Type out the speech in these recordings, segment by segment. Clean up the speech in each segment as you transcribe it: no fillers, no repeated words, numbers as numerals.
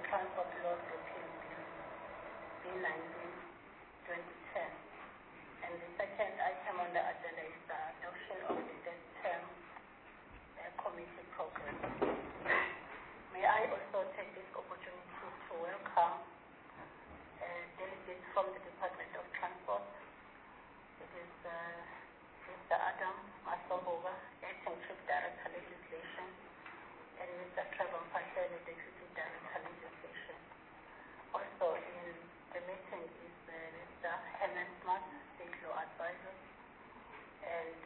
Transport Laws Repeal Bill 19/2010. And the second item on the agenda is the adoption of the third term committee program. May I also take this opportunity to welcome delegates from the Department of Transport. It is Mr. Adam Masoboga, Acting Chief Director Legislation, and Mr. Trevor Mphahlele, Deputy Director Legislation. Also in the meeting is Mr. Herman Smart, State Law Advisor, and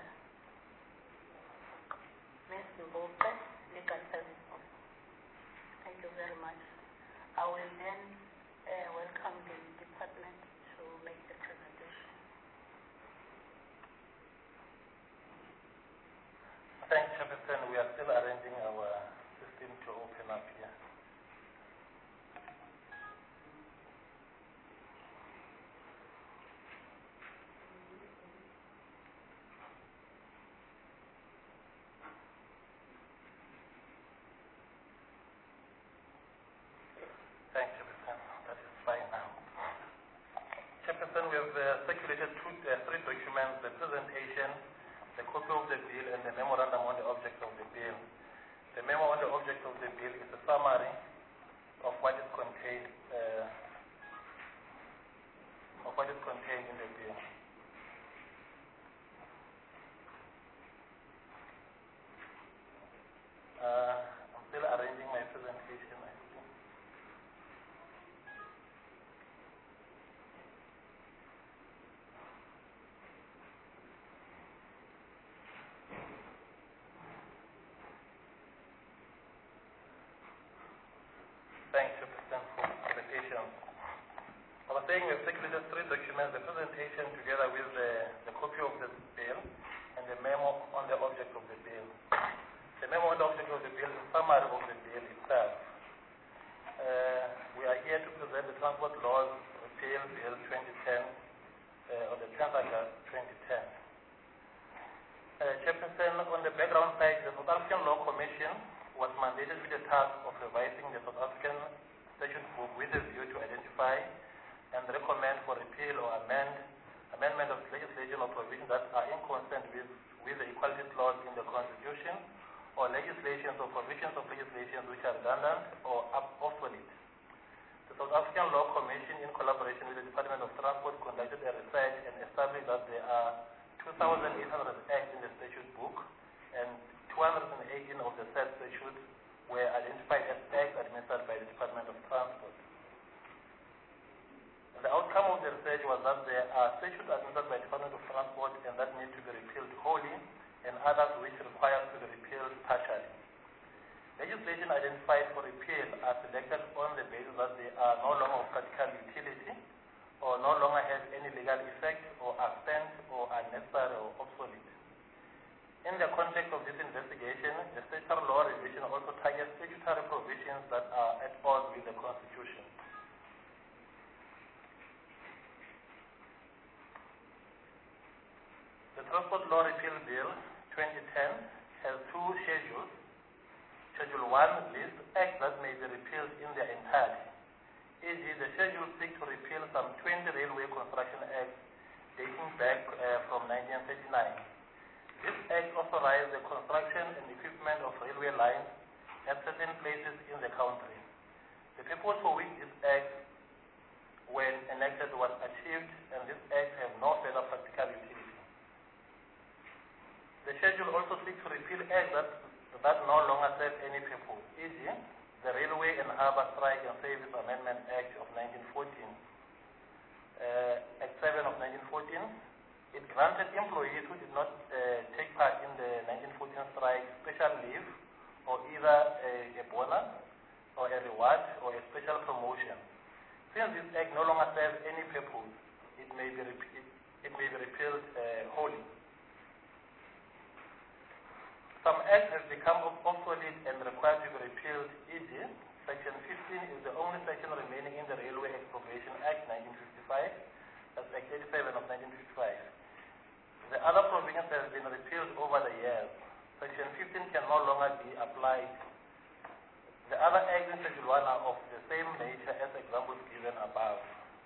Ms. Mbope, Legal Service Officer. Thank you very much. I will then welcome the department to make the presentation. Thanks, Chairperson. We are still arranging our system to open up here. Thanks, Chairperson. That is fine now. Chairperson, we have circulated three documents: the presentation, the copy of the bill, and the memorandum on the object of the bill. The memo on the object of the bill is a summary of what is contained in the bill. I'm still arranging my presentation, I think. Thanks, Chairperson, for the patience. I was saying we have circulated three documents: the presentation together with the copy of the bill and the memo on the object of the bill. The memo on the object of the bill is a summary of the bill itself. We are here to present the Transport Laws Repeal Bill 2010 on the 10th August 2010. Chairperson, on the background side, the South African Law Commission was mandated with the task of revising the South African Statute Book with a view to identify and recommend for repeal or amendment of legislation or provisions that are inconsistent with the equality clause in the Constitution, or legislation or provisions of legislation which are redundant or obsolete. The South African Law Commission, in collaboration with the Department of Transport, conducted a research and established that there are 2,800 acts in the statute book, and 218 of the said statutes were identified as acts administered by the Department of Transport. The outcome of the research was that there are statutes administered by the Department of Transport and that need to be repealed wholly, and others which require to be repealed partially. Legislation identified for repeal are selected on the basis that they are no longer of practical utility, or no longer have any legal effect, or are spent, or are necessary or obsolete. In the context of this investigation, the statutory law revision also targets statutory provisions that are at odds with the Constitution. The Transport Law Repeal Bill 2010 has two schedules. Schedule 1 lists acts that may be repealed in their entirety. E.g., the schedule seeks to repeal some 20 railway construction acts dating back from 1939. This act authorized the construction and equipment of railway lines at certain places in the country. The purpose for which this act, when enacted, was achieved, and this act have no further practical utility. The schedule also seeks to repeal acts that no longer serve any purpose, e.g., the Railway and Harbour Strike and Service Amendment Act of 1914, Act 7 of 1914. It granted employees who did not take part in the 1914 strike special leave, or either a bonus, or a reward, or a special promotion. Since this act no longer serves any purpose, it may be repealed wholly. Some acts have become obsolete and required to be repealed, e.g., Section 15 is the only section remaining in the Railway Expropriation Act 1955, that's Act 87 of 1955. The other provisions have been repealed over the years. Section 15 can no longer be applied. The other acts in Schedule 1 are of the same nature as examples given above.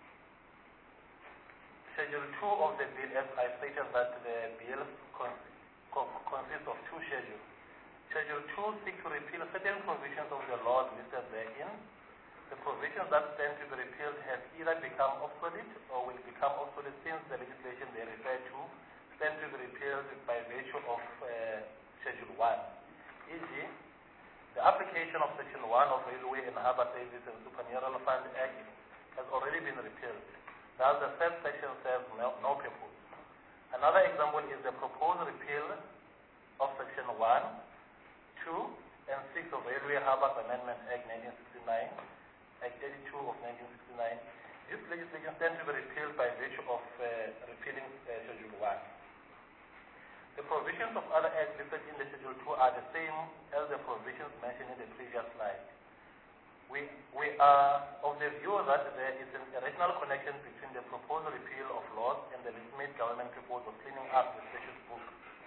Schedule 2 of the bill, as I stated, that the bill consists of two schedules. Schedule 2 seeks to repeal certain provisions of the laws listed therein. The provisions that stand to be repealed have either become obsolete or will become obsolete since the legislation they refer to stand to be repealed by virtue of Schedule 1. E.g., the application of Section 1 of Railway and Harbour Service and Supernumerary Fund Act has already been repealed. Thus, the said section serves no purpose. Another example is the proposed repeal of Section 1, 2, and 6 of Railway Harbour Amendment Act 1969, Act 82 of 1969. This legislation stands to be repealed by virtue of repealing Schedule 1. The provisions of other acts listed in the Schedule 2 are the same as the provisions mentioned in the previous slide. We are of the view that there is a rational connection between the proposed repeal of laws and the legitimate government proposal of cleaning up the statute book.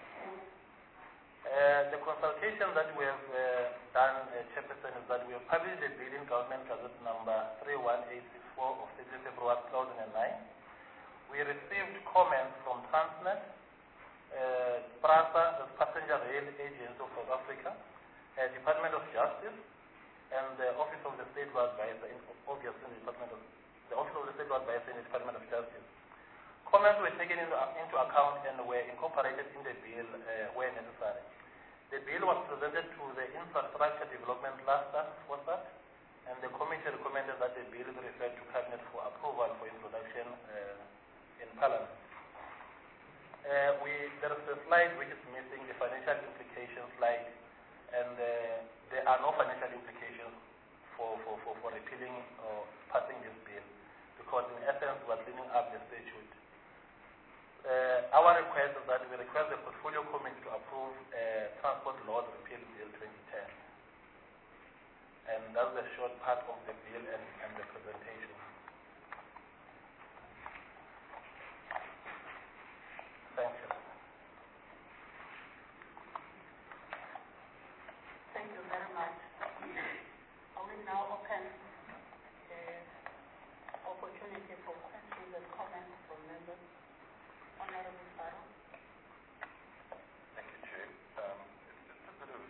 The consultation that we have done, Chairperson, is that we have published the bill in Government Gazette number 31864 of 30 February 2009. We received comments from Transnet, PRASA, the Passenger Rail Agency of South Africa, Department of Justice, and the Office of the State Law Advisor, obviously the Office of the State Law Advisor in the Department of Justice. Comments were taken into account and were incorporated in the bill where necessary. The bill was presented to the Infrastructure Development Task Force, and the committee recommended that the bill be referred to Cabinet for approval for introduction in Parliament. There is a slide which is missing, the financial implications slide, and there are no financial implications for repealing or passing this bill, because in essence we are cleaning up the statute. Our request is that we request the Portfolio Committee to approve Transport Laws Repeal Bill 2010. And that's the short part of the bill and the presentation. Thank you. Thank you very much. I will now open the opportunity for questions and comments from members. Honorable Farah. Thank you, Chair. It's just a bit of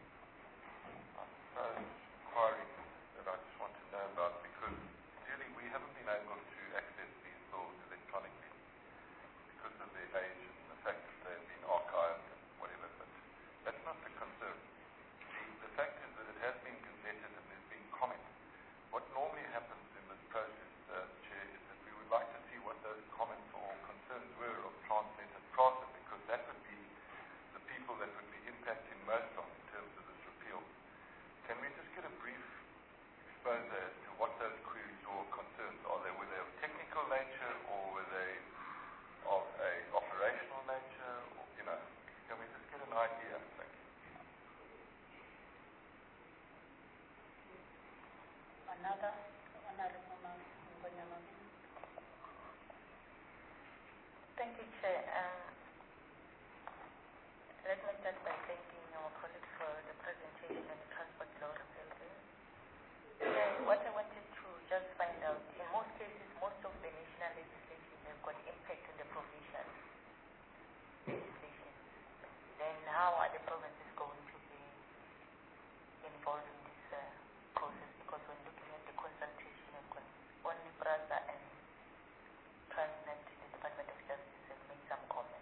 inquiry that I just want to know about, because clearly we haven't been able to access these bills electronically because of their age and the fact that they've been archived and whatever, but that's not the concern. The fact is that it has been gazetted and there's been comment. What normally happens in this process, Chair, is that we would like to see what those comments or concerns were of Transnet and PRASA, because that would be the people that would be impacting most on in terms of this repeal. Can we just get a brief expose as to what those queries or concerns are? Were they of technical nature, or were they of a operational nature? Or, can we just get an idea? Thank you. Another Honorable Ngonyama. Thank you, Chair. Let me start by thanking our colleagues for the presentation on the Transport Law Repeal Bill. What I wanted to just find out, in most cases, most of the national legislation have got impact on the provincial legislation. Then how are the provinces going to be involved in this process? Because when looking at the consultation, only PRASA and Transnet, the Department of Justice, have made some comments.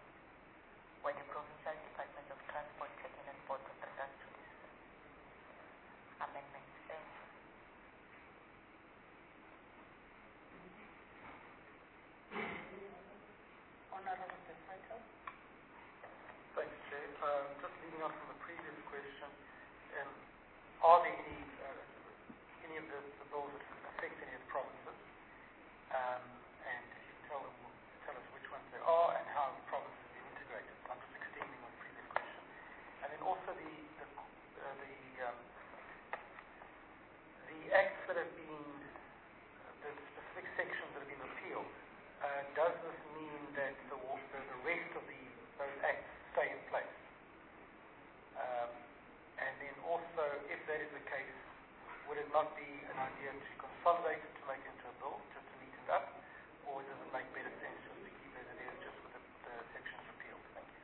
it not be an idea to consolidate it to make it into a bill, just to neaten it up, or does it make better sense just to keep it as it is, just with the sections repealed? Thank you.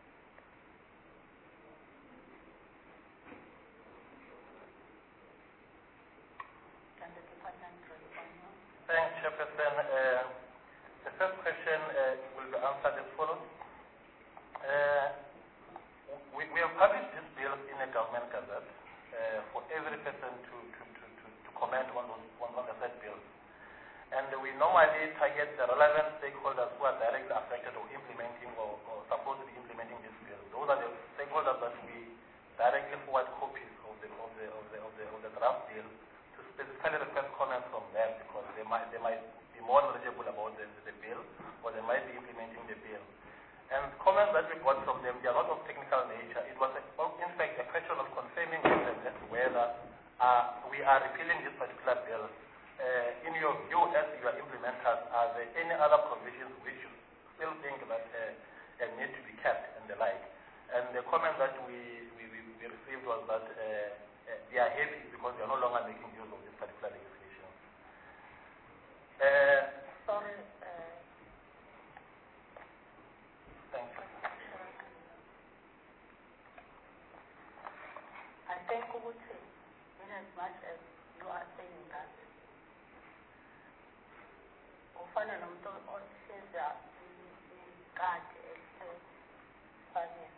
Can the department respond now? Thanks, Chairperson. The first question will be answered as follows. We have published this bill in a government gazette for every person to comment on the said bill. And we normally target the relevant stakeholders who are directly affected or implementing or supposed to be implementing this bill. Those are the stakeholders that we directly forward copies of the draft bill to specifically request comments from them, because they might be more knowledgeable about the bill, or they might be implementing the bill. And comments that we got from them, they are not of technical nature. It was, in fact, a question of confirming with them as to whether we are repealing this particular bill. In your view, as you are implementers, are there any other provisions which you still think that need to be kept and the like? And the comment that we received was that they are happy because they are no longer making use of this particular legislation. Sorry. Thank you. I think ukuthi, in as much as you are saying that, ufana nomuntu ohleza ikati esifanye.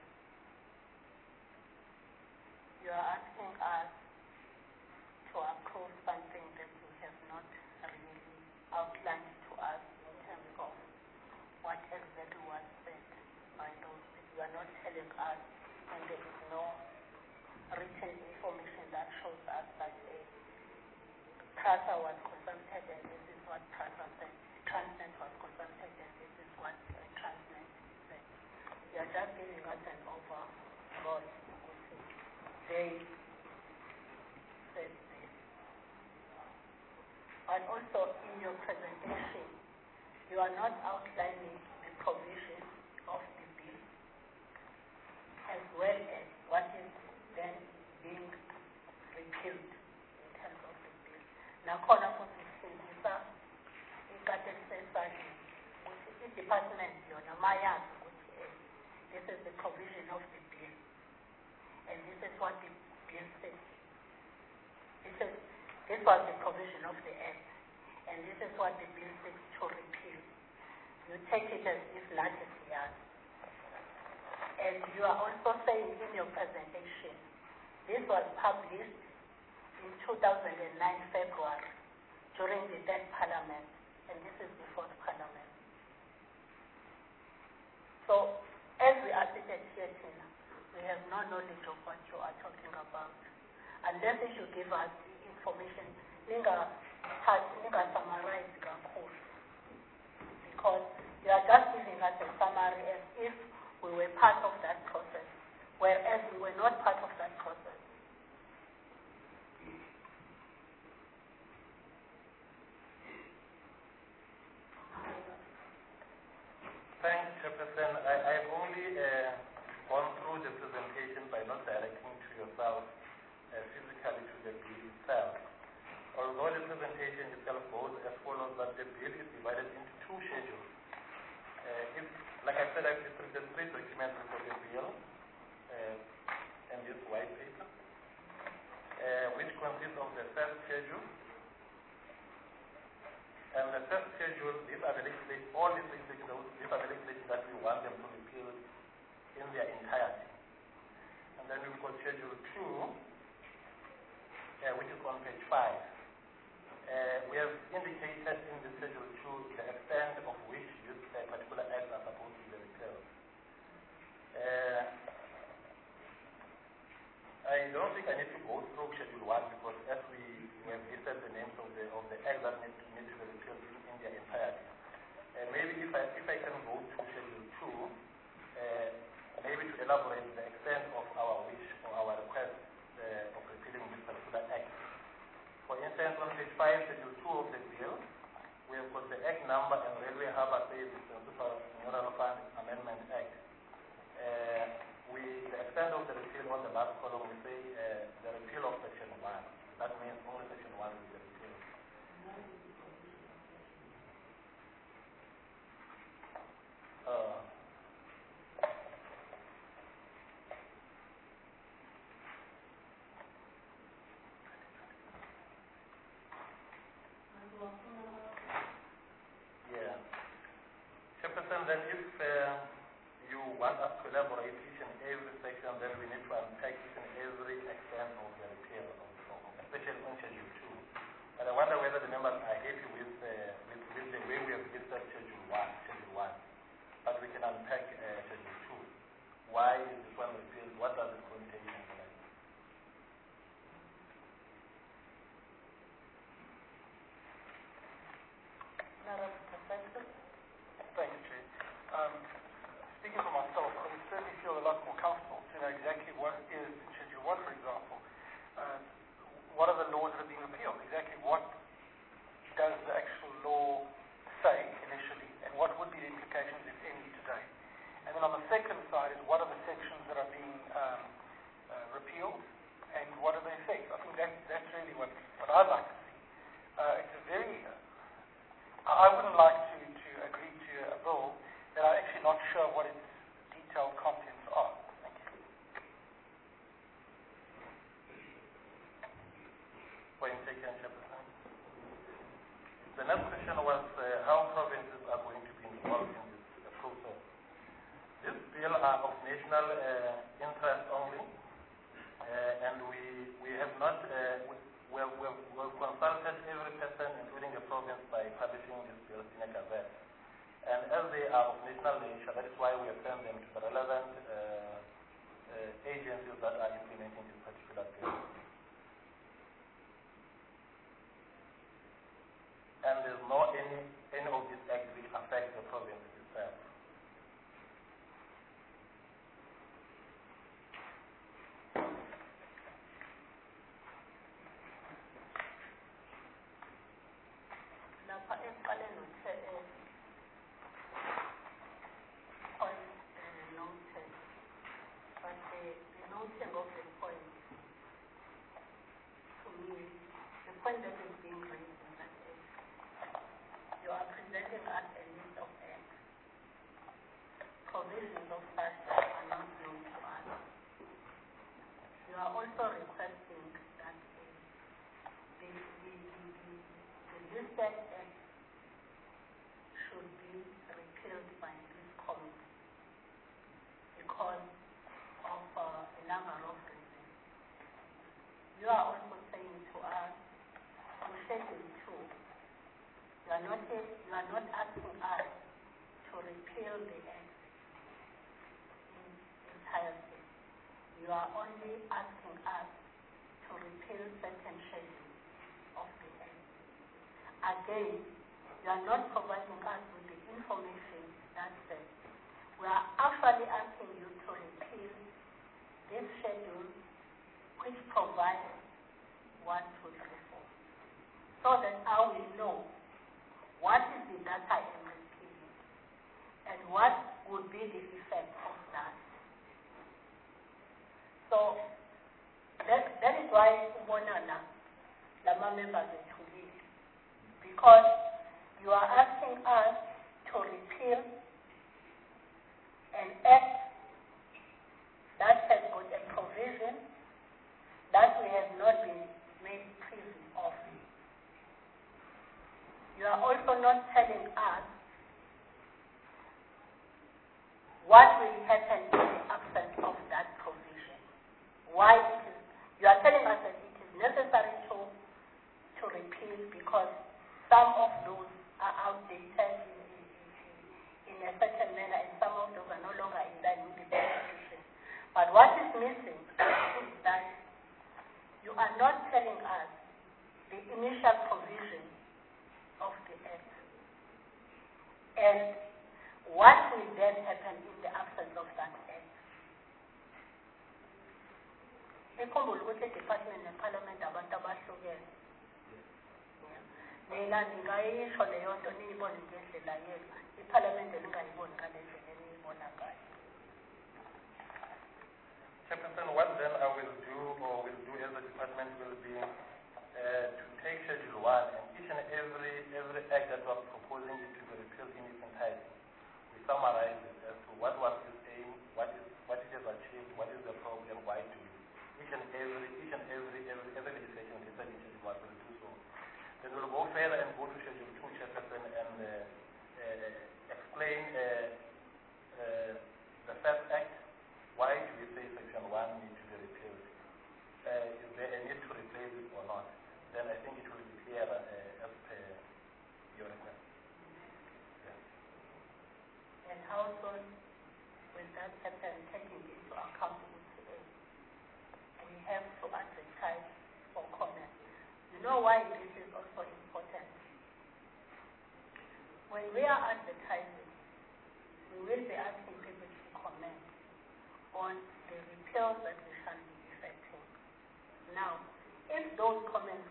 You are asking us to approve something that we have not really outlined to us in terms of what exactly was said by those. You are not telling us, and there is no written information that shows us that PRASA was consulted and this is what PRASA said. Transnet was consulted and this is what Transnet said. You are just giving us an overall. They said this. But also in your presentation, you are not outlining the provision of the bill as well as what is then being repealed in terms of the bill. Nakhona futhi sifundisa ikade sesani ukuthi i-department yona mayazi ukuthi this is the provision of the bill and this is what the bill says. This was the provision of the act and this is what the bill says to repeal. You take it as if not as yes. And you are also saying in your presentation, this was published in 2009 February during the third parliament, and this is the fourth parliament. So, as we are seated here, Tina, we have no knowledge of what you are talking about. Unless you should give us the information, ninga summarize kakhulu. Because you are just giving us a summary as if we were part of that process, whereas we were not part of that process. Thanks, Chairperson. I've only gone through the presentation by not directing to yourself physically to the bill itself. Although the presentation itself goes as follows, that the bill is divided into two schedules. Like I said, I've distributed three documents for the bill and this white paper, which consists of the first schedule. And the first schedule, these are the legislation, all these legislation, these are the legislation that we want them to repeal in their entirety. And then we've got Schedule 2, which is on page 5. We have indicated in the Schedule 2 the extent of which these particular acts are supposed to be repealed. I don't think I need to go through Schedule 1 because as we have listed the names of the acts that need to be repealed in their entirety. Maybe if I can go to Schedule 2, maybe to elaborate the extent of our wish or our request of repealing this particular act. For instance, on page 5, Schedule 2 of the bill, we have got the Act number and Railway Harbour Service and Supernumerary Fund Amendment Act. The extent of the repeal on the last column, we say the repeal of Section 1. That means only Section 1 other laws that are being repealed. Exactly what does the actual law say initially, and what would be the implications, if any, today? And then on the second side is what are the sections that are being repealed, and what are the effects? I think that's really what I'd like to see. It's a very... I wouldn't like to agree to a bill that I'm actually not sure what its detailed contents are. Thank you. Point taken, Chairperson. The next question was how provinces are going to be involved in this process. This bill are of national interest only, and we have not we've consulted every person, including the province, by publishing this bill in a gazette. And as they are of national nature, that is why we have sent them to the relevant agencies that are implementing this particular bill. And there's no any of these acts which affect the province itself. Lapha ekuqaleni point noted, but the noting of the point, to me, the point that is being raised is that you are presenting us a list of acts. Provisions of such are not known to us. You are also requesting that the listed acts should be repealed by this committee because of a number of reasons. You are also saying to us, to Schedule 2, you are not asking us to repeal the act in entirety. You are only asking us to repeal certain schedules of the act. Again, you are not providing us with the information that says we are actually asking you to repeal this schedule which provides 1, 2, 3, 4, so that I will know what is the data I am repealing and what would be the effect of that. So that is why Ubonana, Lama members are to lead, because you are asking us to repeal an act that has got a provision that we have not been made privy of. You are also not telling us what will happen in the absence of that provision. Why it is, you are telling us that it is necessary to repeal because some of those are outdated in a certain manner and some of those are no longer in line with the Constitution. But what is missing is that you are not telling us the initial provision of the act and what will then happen in the absence of that act. Ikhumbule ukuthi eDepartment neParliament abantu abahlukene. Mina ngingayisho leyo nto niyibone ngendlela yethu, iParliament lingayiboni ngalendlela eniyibona ngayo. Chairperson, what then I will do or will do as a department will be to take Schedule 1 and each and every act that we are proposing it to be repealed in its entirety. We summarize it as to what was its aim, what it has achieved, what is the problem, why do it. Each and every legislation listed in Schedule 1 will do so. Then we'll go further and go to Schedule 2, Chairperson, and explain the first act. Why do we say Section 1 needs to be repealed? Is there a need to replace it or not? Then I think it will be clearer as per your request. Yes. And how soon will that happen, taking into account ETA? We have to advertise for comment. You know why this is also important? When we are advertising, we will be asking people to comment on the repeals that we shall be effecting. Now, if those comments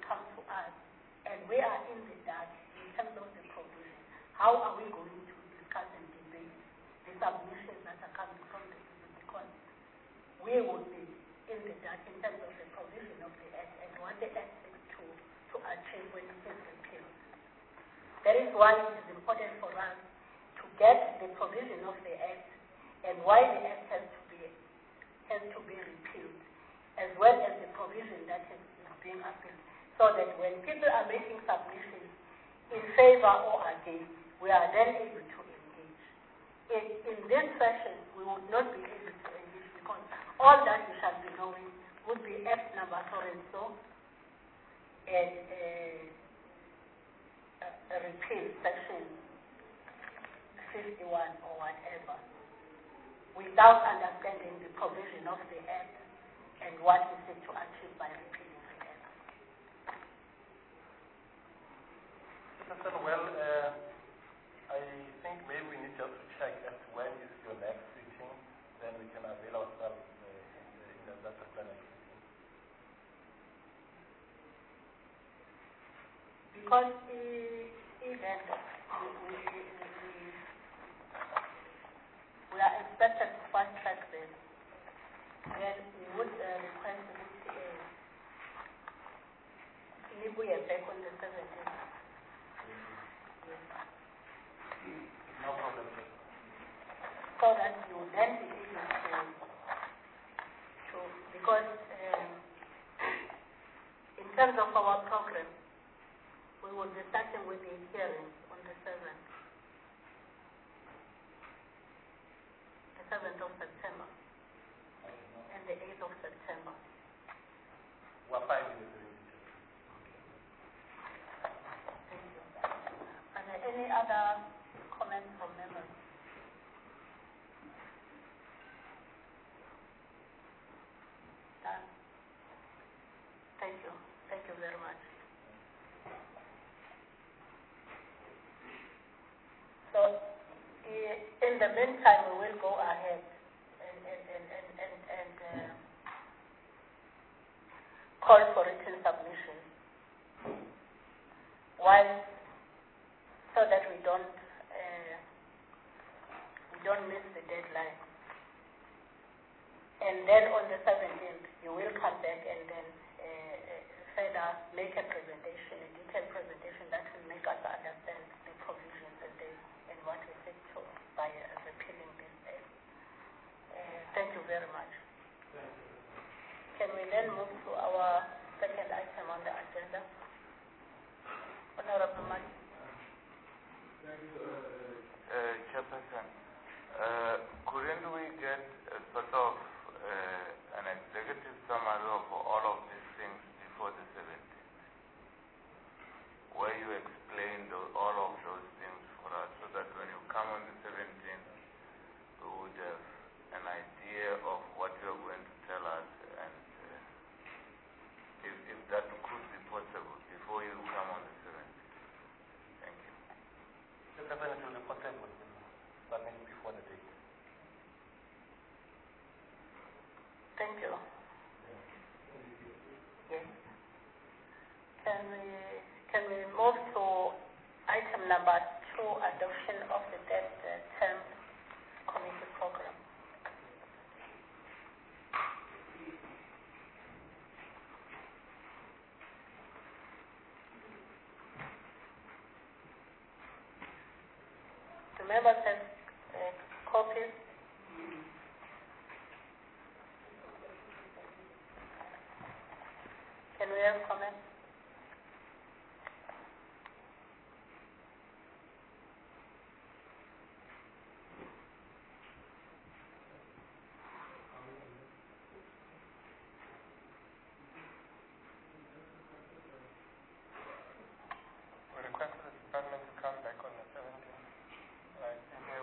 the Act seeks to achieve when it is repealed. That is why it is important for us to get the provision of the Act and why the Act has to be repealed, as well as the provision that is being appealed, so that when people are making submissions in favor or against, we are then able to engage. In this session, we would not be able to engage because all that we shall be knowing would be Act number so and so and a repeal section 51 or whatever, without understanding the provision of the Act and what we seek to achieve by repealing the Act. Well, I think maybe we need just to check as to when is your next meeting, then we can avail ourselves in that plenary meeting. Because even we are expected to fast track this, then we would request the Nibuye back on the 17th. No problem, sir. So that you will then be able to because in terms of our program, we will be starting with the hearings on the 7th. The 7th of September and the 8th of September. We're fine with the meeting. Thank you. Are there any other comments from members? Done. Thank you. Thank you very much. So, in the meantime, we will go ahead and call for written submission. While, so that we don't miss the deadline. And then on the 17th, you will come back and then further make a presentation, a detailed presentation that will make us understand the provisions and what we seek to by repealing this act. Thank you very much. Can we then move to our second item on the agenda? Honorable Maki. Chairperson, couldn't we get a sort of an executive summary of all of these things before the 17th, where you explained all of those things for us, so that when you come on the 17th, we would have an idea of what you are going to tell us, and if that could be possible before you come on the 17th. Thank you. The President will be possible to submit before the date. Thank you. Yes. Can we move to item number 2, adoption of the debt term committee program? The members have copies. Can we have comments? We requested the department to come back on the 17th. I think we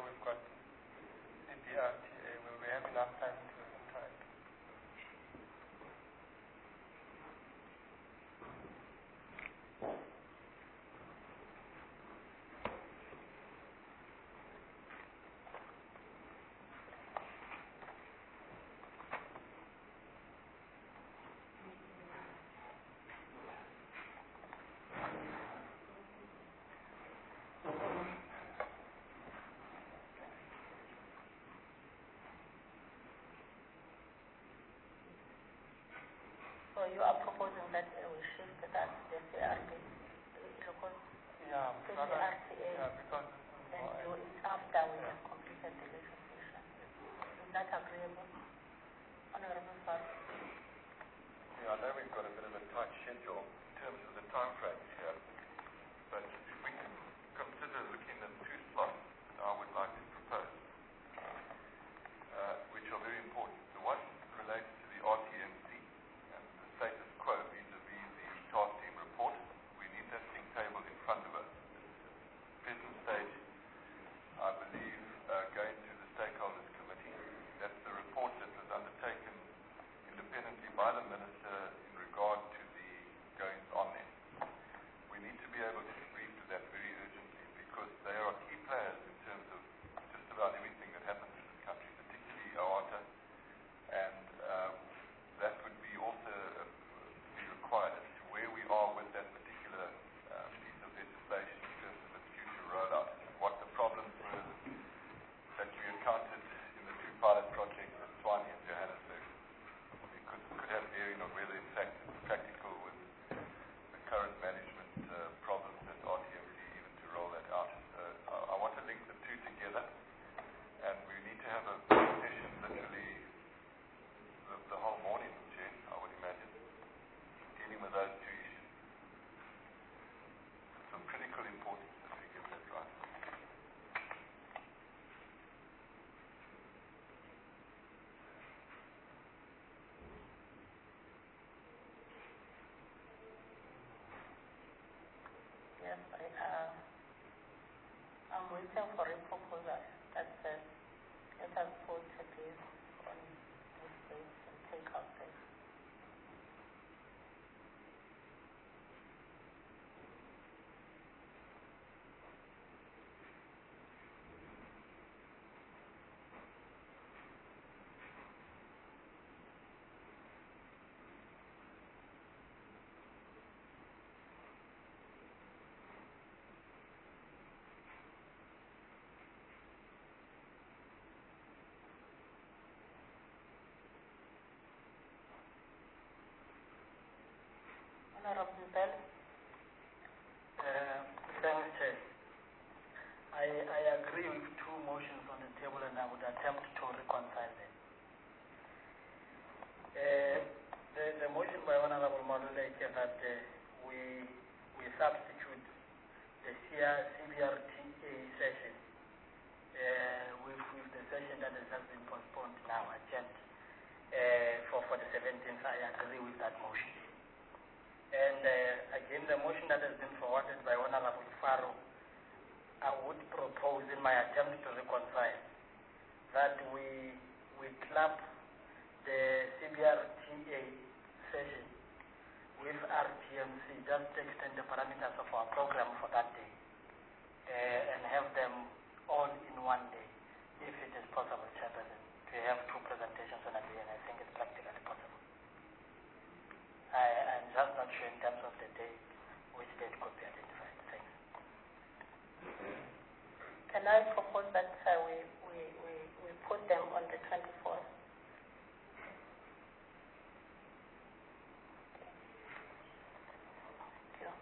time frames here, but if we can consider looking at two slots that I would like to propose, which are very important. The one relates to the RTMC and the status quo vis-a-vis the task team report. We need that thing tabled in front of us. At the present stage, I believe, going to the stakeholders committee. That's the report that was undertaken independently by the minister in regard to the goings on there. We need to be able to brief to that very urgently because they are key players in terms of just about everything that happens in this country, particularly OATA, and that would be also be required as to where we are with that particular piece of legislation in terms of its future rollout, what the problems were that we encountered in the two pilot projects at Tshwane and Johannesburg. Because it could have bearing on whether in fact it's practical with the current management problems at RTMC even to roll that out. I want to link the two together, and we need to have a session literally the whole morning, Jen, I would imagine, dealing with those two issues. It's of critical importance that we get that right. Yes, I'm waiting for a proposal that says let us put this on this date and take out this. Honorable Bell. Thanks, Chair. I agree with two motions on the table and I would attempt to reconcile them. The motion by Honorable Maluleke that we substitute the CBRTA session with the session that has just been postponed now, adjourned for the 17th. I agree with that motion. And again, the motion that has been forwarded by Honorable Faro, I would propose in my attempt to reconcile that we club the CBRTA session with RTMC just to extend the parameters of our program for that day and have them all in one day, if it is possible, Chairperson, to have two presentations on a day, and I think it's practically possible. I'm just not sure in terms of the date, which date could be identified. Thanks. Can I propose that we put them on the 24th? Thank you.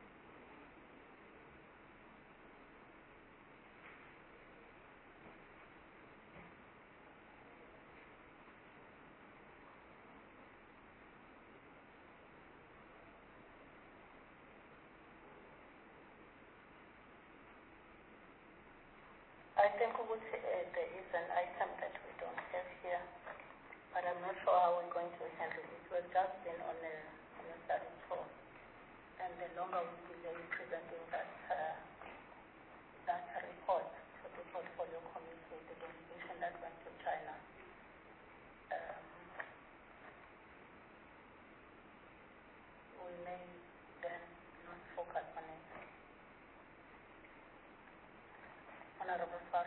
I think there is an item that we don't have here, but I'm not sure how we're going to handle it. We've just been on a study tour, and the longer we delay presenting that report to the portfolio committee, the delegation that went to China, we may then not focus on it. Honorable Far.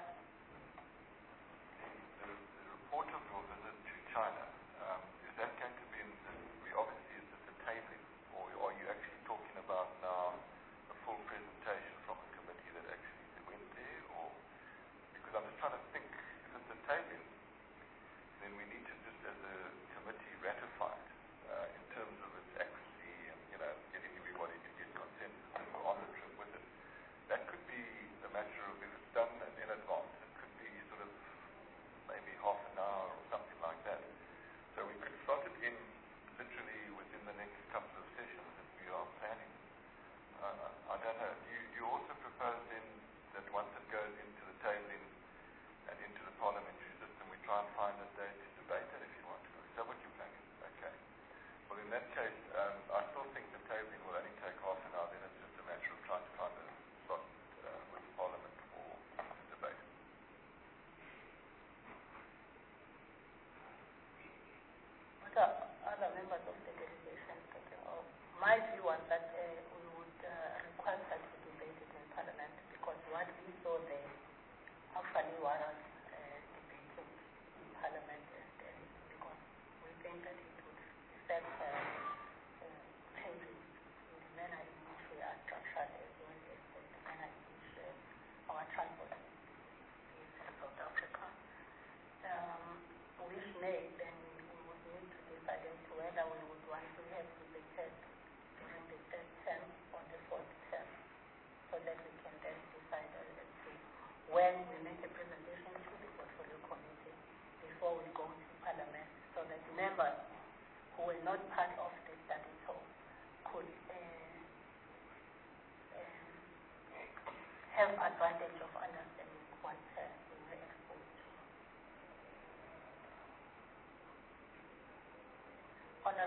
The report of your visit to China, is that going to be, obviously it's a tabling, or are you actually talking about now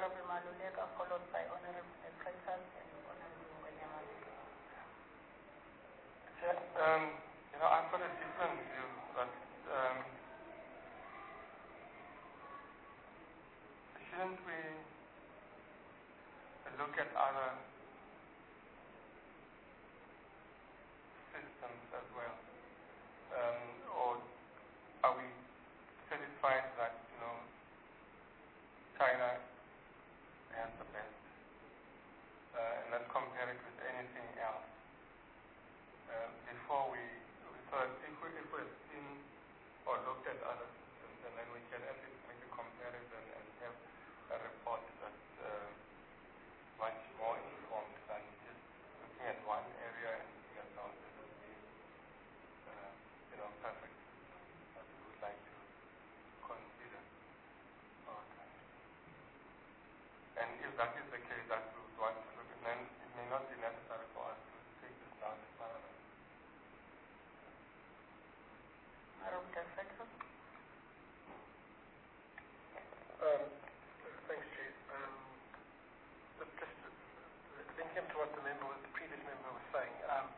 Honorable Maluleka, followed by Honorable Freitas and Honorable Wenyamabela. I've got a different view, but shouldn't we look at other systems as well? Or are we satisfied that, China has the best, and let's compare it with anything else? If we've seen or looked at other systems, and then we can at least make a comparison and have a report that's much more informed than just looking at one area and looking at those as being, perfect that we would like to consider. Okay. And if that is the case, that we would want to look at, then it may not be necessary for us to take this down to Parliament. Thanks, Chief. Just linking to what the previous member was saying,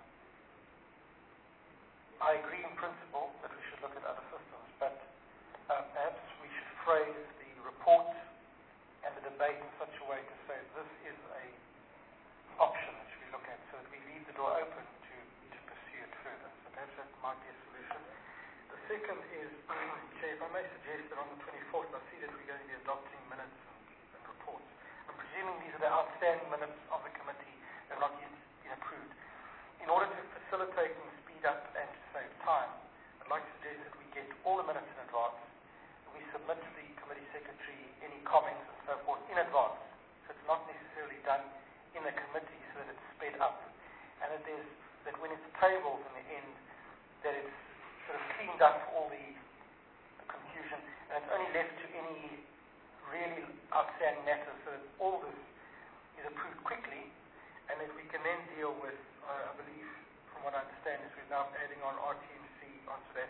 I agree in principle that we should look at other systems, but perhaps we should phrase the report and the debate in such a way to say this is an option that should be looked at, so that we leave the door open to pursue it further. So perhaps that might be a solution. The second is, Chair, if I may suggest that on the 24th, I see that we're going to be adopting minutes and reports. I'm presuming these are the outstanding minutes of the committee that have not yet been approved. In order to facilitate and speed up and to save time, I'd like to suggest that we get all the minutes in advance, and we submit to the committee secretary any comments and so forth in advance. So it's not necessarily done in the committee so that it's sped up. And that when it's tabled in the end, that it's sort of cleaned up all the confusion, and it's only left to any really outstanding matters, so that all this is approved quickly, and that we can then deal with, I believe, from what I understand, is we're now adding on RTMC onto that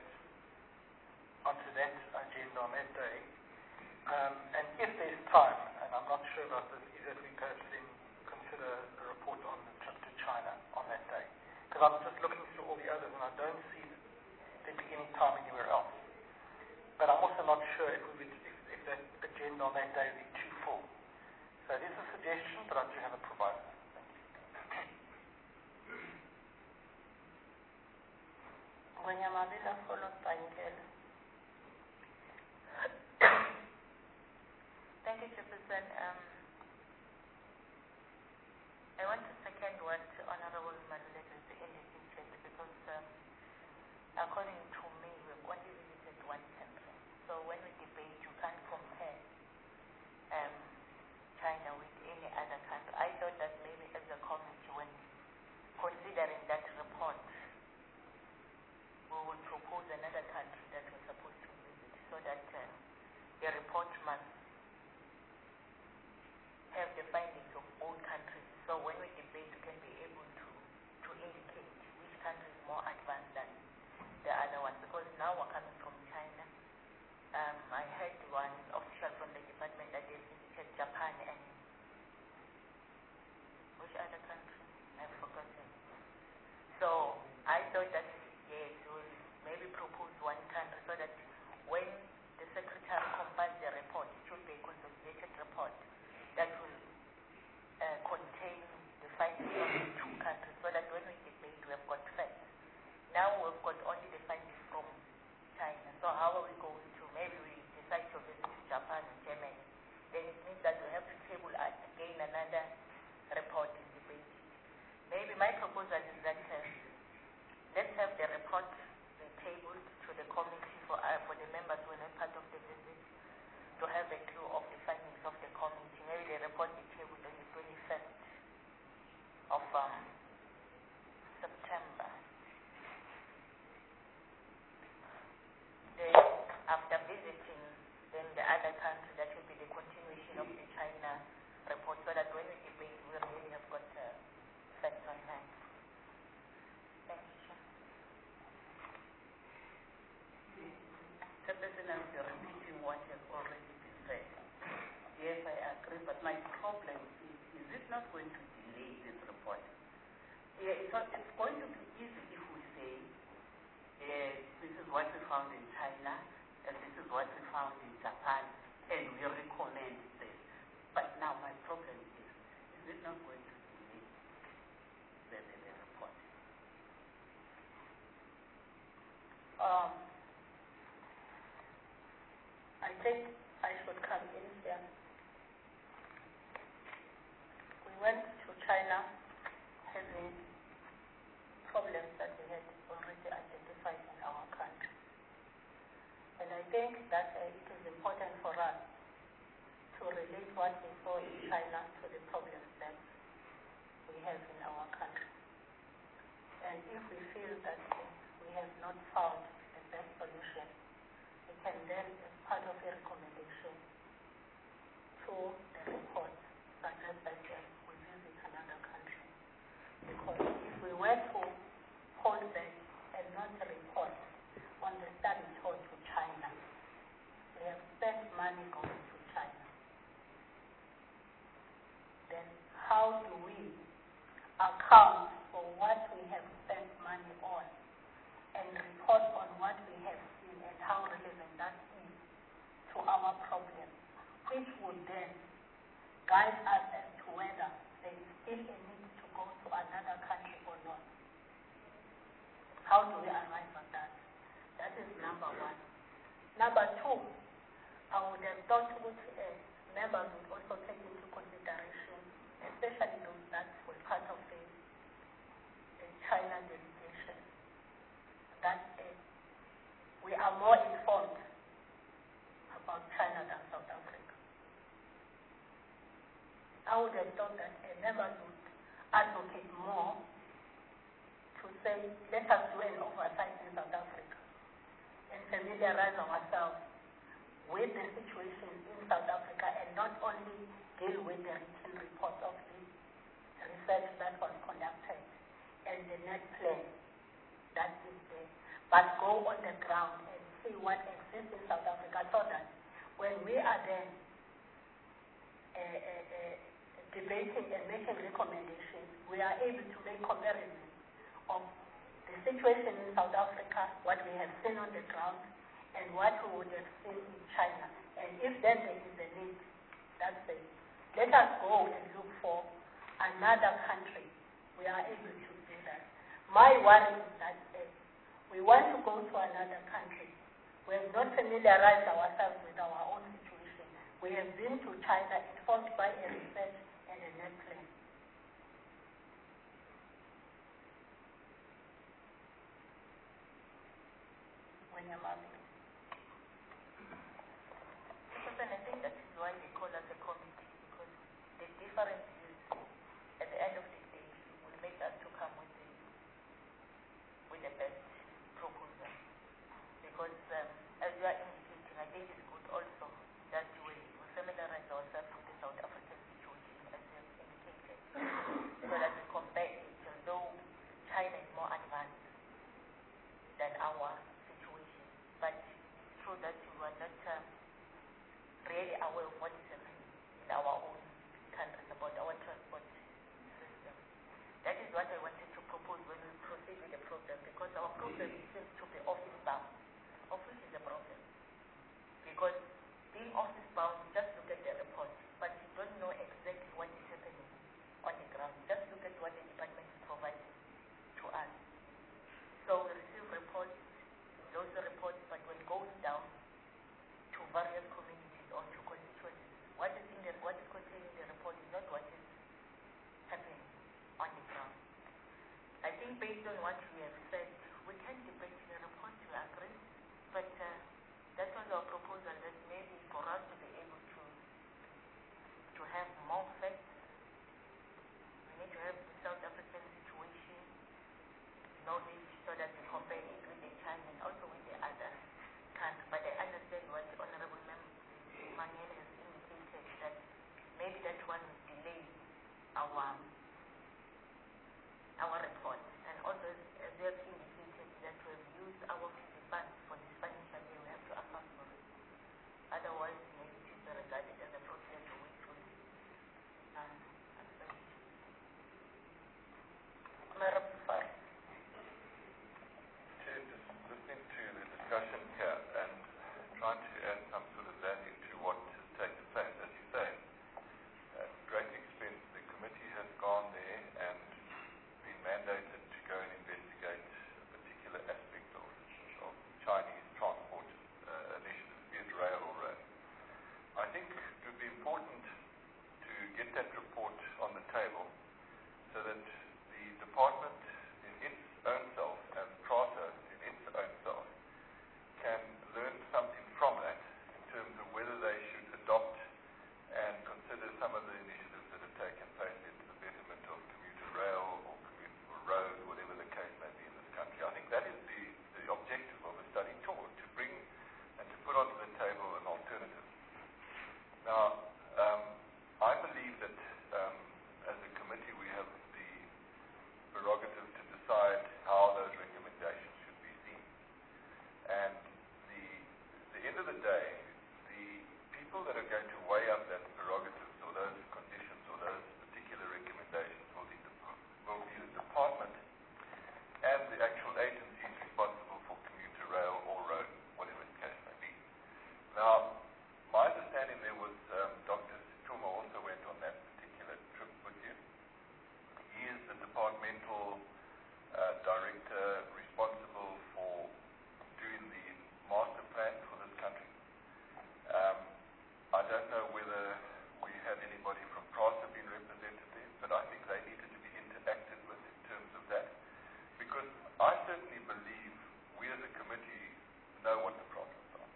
agenda on that day. And if there's time, and I'm not sure about this, is that we perhaps then consider a report on the trip to China on that day. Because I'm just looking through all the others, and I don't see there be any time anywhere else. But I'm also not sure if that agenda on that day would be too full. So it is a suggestion, but I do have a proviso. Thank you. Wenyamabela, followed by Ngela. Thank you, Chairperson. I want to second what Honorable Maluleka said because according to me, we've only visited one country. So when we debate, you can't compare China with any other country. I thought that maybe as a committee, when considering that report, we would propose another country that we're supposed to visit so that the report must have the findings of all countries. So when we debate, we can be able to indicate which country is more advanced than the other one. Because now we're coming from China. I heard one official from the department that they visited Japan and which other country? I've forgotten. So I thought that yes, we'll maybe propose one country so that when the secretary compiles the report, it should be a consolidated report that will contain the findings of the two countries, so that when we debate, we have got facts. Now we've got only the findings from China. So how are we going to, maybe we decide to visit Japan and Germany, then it means that we have to table again another report and debate because it's going to be easy if we say, this is what we found in China, and this is what we found in Japan, and we recommend this. But now my problem is it not going to delay the report? I think I should come in here. We went to China having problems that we had already identified in our country. And I think that it is important for us to relate what we saw in China to the problems that we have in our country. And if we feel that we have not found the best solution, we can then, as part of a recommendation to the report, suggest that we visit another country. Because if we were to hold back and not report on the study tour to China, we have spent money going to China. Then how do we account for what we have spent money on and report on what we have seen and how relevant that is to our problem, which would then guide us as to whether there is still a need to go to another country or not. How do we arrive at that? That is number one. Number two, I would have thought which members would also take into consideration, especially those that were part of the China delegation, that we are more informed about China than South Africa. I would have thought that members would advocate more to say, let us do an oversight in South Africa and familiarize ourselves with the situation in South Africa and not only deal with the written reports of the research that was conducted and the net plan that is there, but go on the ground and see what exists in South Africa so that when we are then debating and making recommendations, we are able to make comparisons of the situation in South Africa, what we have seen on the ground, and what we would have seen in China. And if then there is a need, that's it. Let us go and look for another country. We are able to do that. My worry is that we want to go to another country. We have not familiarized ourselves with our own situation. We have been to China informed by a research and a net plan. When you're married. Because I think that is why they call us a committee, because the difference is, at the end of the day, will make us to come with the best proposal. Because as you are indicating, I think it's good also that way we familiarize ourselves with the South African situation, as you have indicated, so that we compare it, although China is more advanced than our situation. But it's true that we were not really aware of what is happening in our own countries about our transport system. That is what I wanted to propose when we proceed with the program, because our program seems to be office-bound, of which is a problem. Because being office-bound, you just look at the report, but you don't know exactly what is happening on the ground. Just look at what the department is providing to us. So we receive reports, those reports, but when it goes down to various communities or to constituencies, what is contained in the report is not what is happening on the ground. I think based on what we have said, we can debate the report to agree, but that was our proposal, that maybe for us to be able to have more facts, we need to have the South African situation knowledge so that we compare it with the China and also with the other countries. But I understand what the Honorable Member Manuel has indicated, that maybe that one will delay our report. And also, as you have indicated, that we have used our funds for this financial year, we have to account for it. Otherwise, maybe it is regarded as a problem to wait for that the department in its own self and PRASA in its own self can learn something from that in terms of whether they should adopt and consider some of the initiatives that have taken place into the betterment of commuter rail or commuter road, whatever the case may be in this country. I think that is the objective of a study tour, to bring and to put onto the table an alternative. Now, I believe that as a committee we have the prerogative to decide how those recommendations should be seen. And the end of the day, the people that are going to weigh up that prerogatives or those conditions or those particular recommendations will be the department and the actual agencies responsible for commuter rail or road, whatever the case may be. Now, my understanding there was Dr. Situma also went on that particular trip with you. He is the departmental director responsible for doing the master plan for this country. I don't know whether we had anybody from PRASA being represented there, but I think they needed to be interacted with in terms of that, because I certainly believe we as a committee know what the problems are.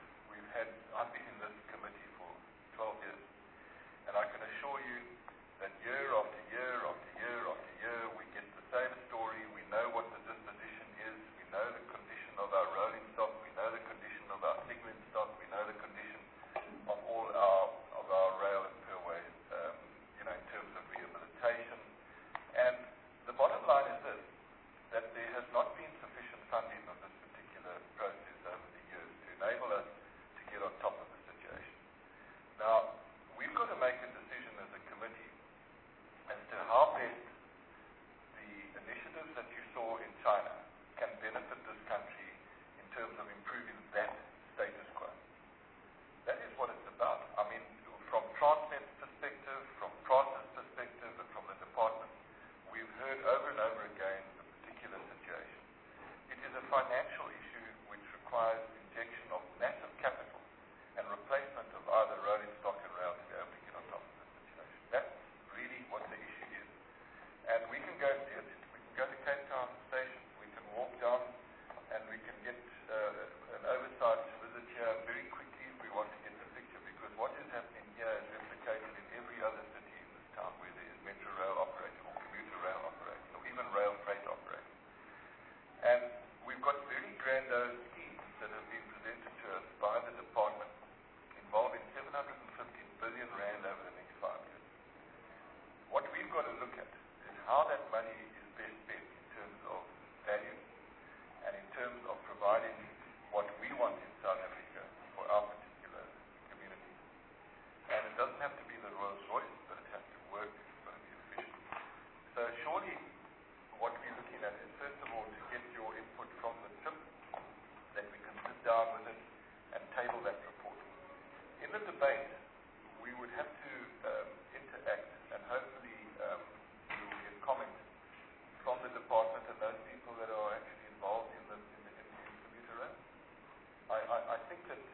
I've been in this committee for 12 years, and I can assure you that year after year after year after year we get the same story. We know what the disposition is, we know the condition of our rolling stock, we know the condition of our signaling stock, we know the condition of all of our rail and fairways, in terms of rehabilitation. And the bottom line is this, that there has not been sufficient funding of this particular process over the years to enable us to get on top of the situation. Now, we've got to make a decision as a committee as to how best the initiatives that you saw in China can benefit this country in terms of improving that status quo. That is what it's about. I mean, from Transnet's perspective, from PRASA's perspective, and from the department, we've heard over and over again the particular situation. It is a financial issue which requires injection of massive capital and replacement of either rolling stock and rail to be able to get on top of this situation. That's really what the issue is. And we can go see it. We can go to Cape Town Station. We can walk down and we can get an oversight visit here very quickly if we want to get the picture, because what is happening here is replicated in every other city in this town where there is metro rail operating or commuter rail operating or even rail freight operating. And we've got very grandiose schemes that have been presented to us by the department involving 750 billion rand over the next 5 years. What we've got to look at is how that money is best spent in terms of value and in terms of providing what we want in South Africa for our particular community. And it doesn't have to be the Rolls Royce, but it has to work, it's got to be efficient. So surely what we're looking at is, first of all, to get your input from the trip, that we can sit down with it and table that report. In the debate, we would have to interact, and hopefully we will get comments from the department and those people that are actually involved in commuter rail. I think that,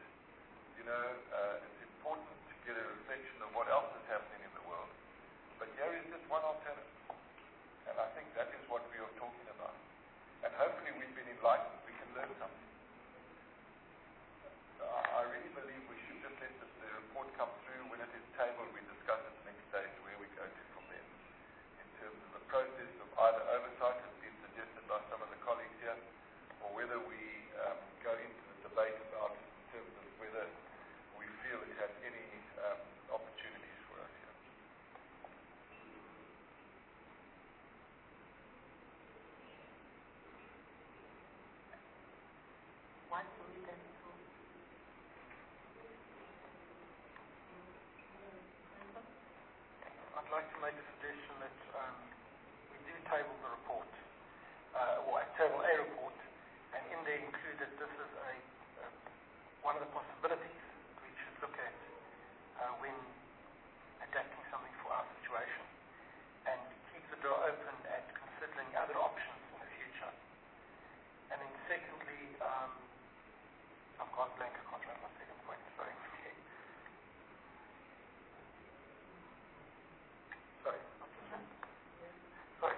it's important to get a reflection of what else is happening in the world, but here is just one alternative. And I think that is what we are talking about. And hopefully we've been enlightened. We can learn something. I really believe we should just let the report come through. When it is tabled, we discuss it next stage where we go to from there. In terms of the process of either oversight, has been suggested by some of the colleagues here, or whether we go into the debate about it in terms of whether we feel it has any opportunities for us here. What do we then do? I'd like to make a suggestion that we do table the report, or table a report, and in there include that this is one of the possibilities we should look at when adapting something for our situation, and keep the door open at considering other options in the future. And then secondly, I've gone blank, I can't remember my second point, sorry. Sorry.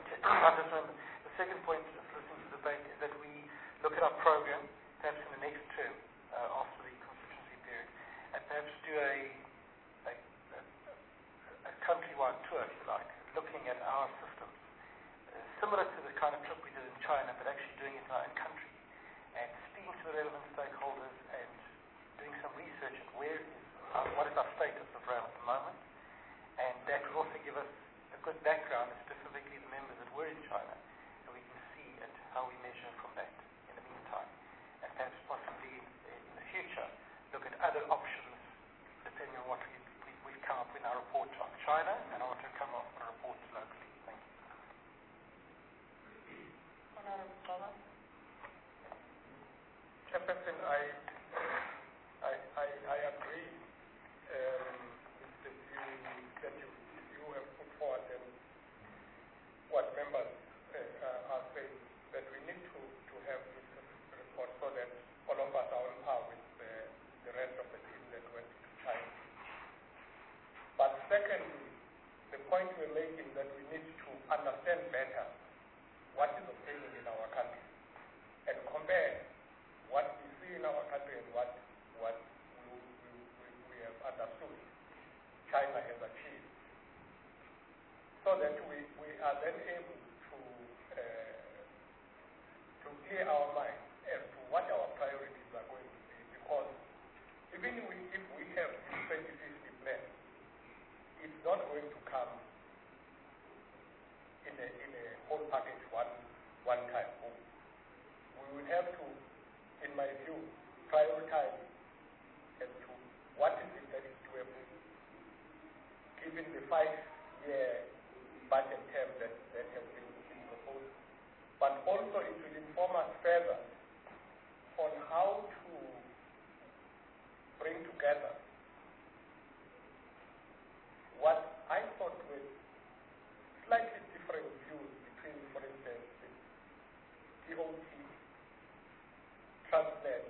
package one time. We would have to, in my view, prioritize as to what is it that is doable, given the 5-year budget term that has been proposed. But also it will inform us further on how to bring together what I thought were slightly different views between, for instance, the DOT, Transnet,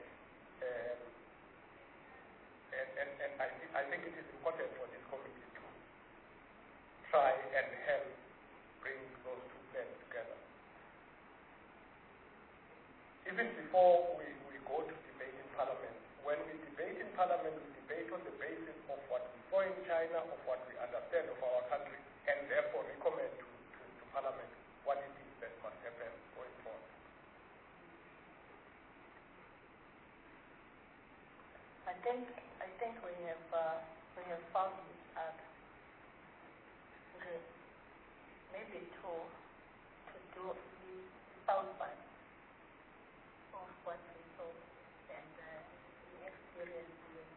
and I think it is important for this committee to try and help bring those two plans together. Even before we go to debate in Parliament, when we debate in Parliament, we debate on the basis of what we saw in China, of what we understand of our country, and therefore recommend to Parliament what it is that must happen going forward. I think we have found this out. Maybe to do the soundbite of what we saw and the experience with.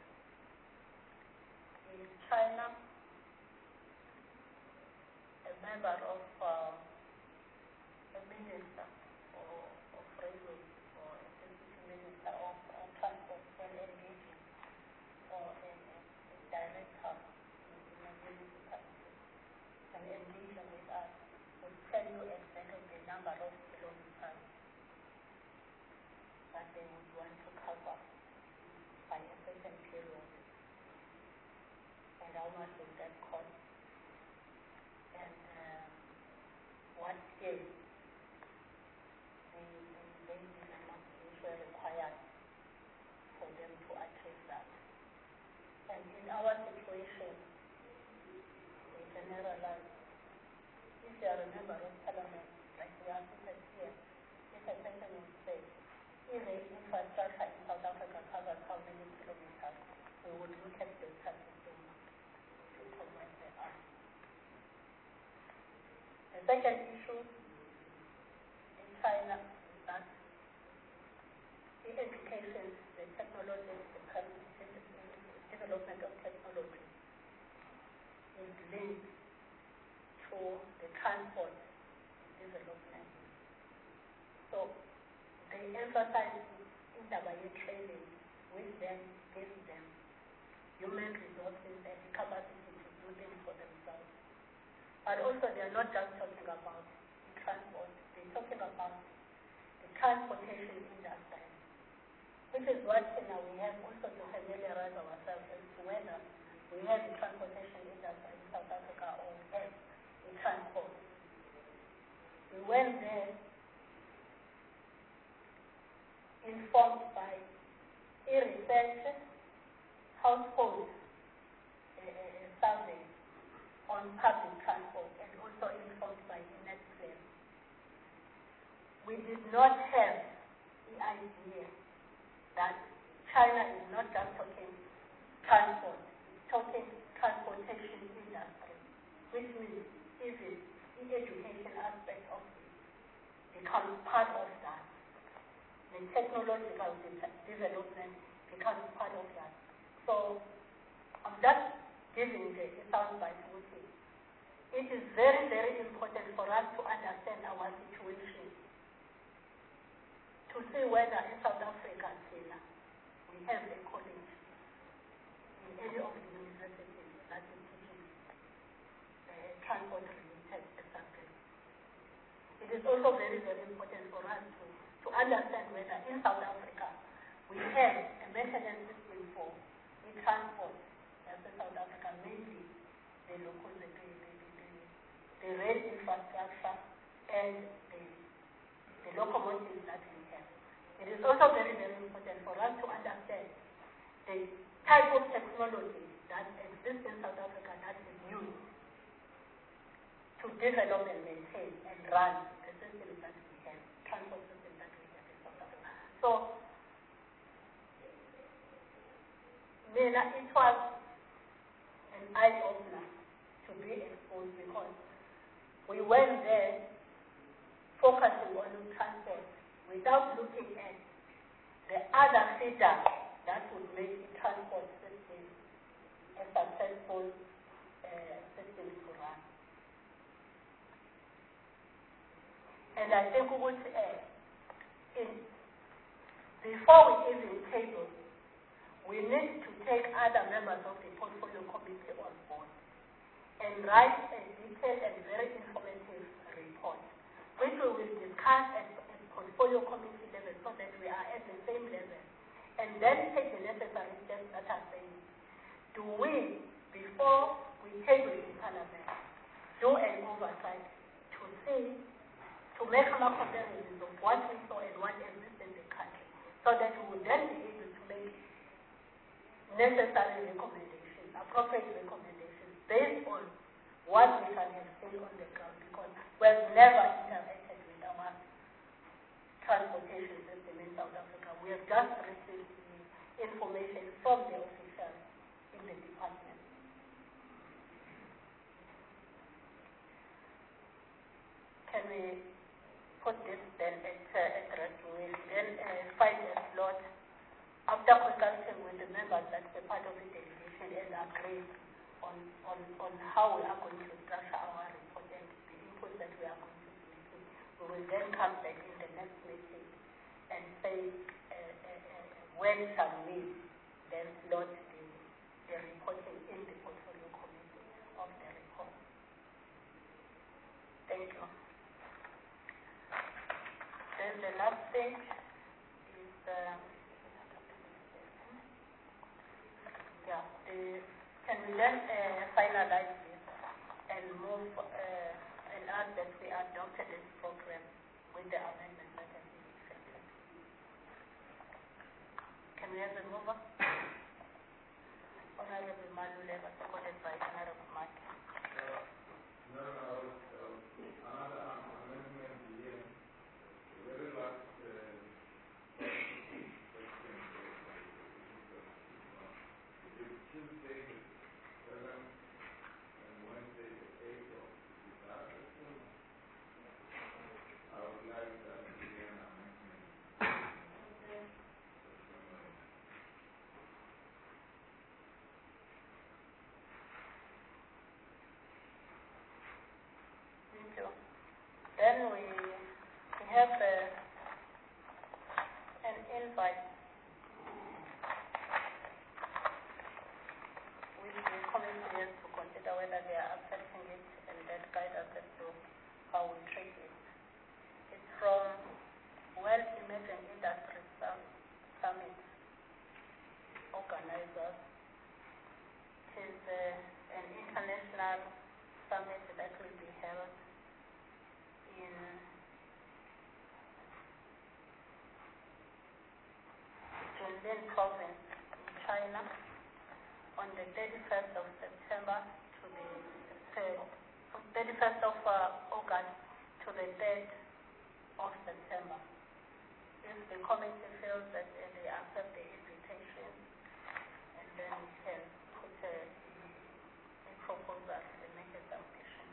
In China, a member of a minister of railway or a deputy minister of transport when engaging or a director in a municipality and engaging with us will tell you exactly the number of kilometers that they would want to cover by a certain period and how much would that cost and what scale the usually required for them to achieve that. And in our situation, we generalize. If you are a member of Parliament, like we are seated here, if a person would say, if the infrastructure in South Africa covers how many kilometers, we would look at the statistics to provide the answer. The second issue in China is that the education, the technology, the development of technology is linked to the transport development. So they emphasize interview training with them, give them human resources and capacity to do things for themselves. But also they are not just talking about the transport, they're talking about the transportation industry, which is what we have also to familiarize ourselves as to whether we have the transportation industry in South Africa or we have the transport. We went there informed by research, household survey on public transport and also informed by Netflix. We did not have the idea that China is not just talking transport, it's talking transportation industry, which means even the education aspect of it becomes part of that. The technological development becomes part of that. So I'm just giving the soundbite with it. It is very, very important for us to understand our situation, to see whether in South Africa, we have a college in any of the universities that is teaching transport-related subjects. It is also very, very important for us to understand whether in South Africa we have a maintenance system for the transport as in South Africa, mainly the local, the rail infrastructure and the locomotives that we have. It is also very, very important for us to understand the type of technology that exists in South Africa that is used to develop and maintain and run the systems that we have, transport systems that we have in South Africa. So, it was an eye-opener to be exposed because we went there without looking at the other feeder that would make the transport system a successful system to run. And I think we would, before we even table, we need to take other members of the portfolio committee on board and write a detailed and very informative report, which we will discuss at portfolio committee level so that we are at the same level, and then take the necessary steps that are saying, do we, before we table in Parliament, do an oversight to see, to make some comparisons of what we saw and what exists in the country, so that we will then be able to make necessary recommendations, appropriate recommendations, based on what we can have seen on the ground, because we've never interacted with our transportation system in South Africa. We have just received the information from the officials in the department. Can we put this then at rest? We will then find a slot after consulting with the members that were part of the delegation and agree on how we are going to structure our report and the input that we are going to be making. We will then come back in the next meeting and say when shall we then slot the reporting in the portfolio committee of the report. Thank you. Then the last thing is can we then finalize this and move and ask that we adopted this program with the amendments that have been effected? Can we have a mover? Honorable Maluleka, supported by Honorable Maki. Another amendment here, very last Tuesday the 7th and Wednesday the 8th of December. I would like that to be an amendment. Thank you. Then we have an invite which the committee has to consider whether they are accepting it and then guide us as to how we treat it. It's from World Emerging Industry Summit organizers. It is an international summit that will be held in Jilin province in China on the 31st of September to the 31st of August to the 3rd of September. If the committee feels that they accept the invitation, and then we can put a proposal and make a submission.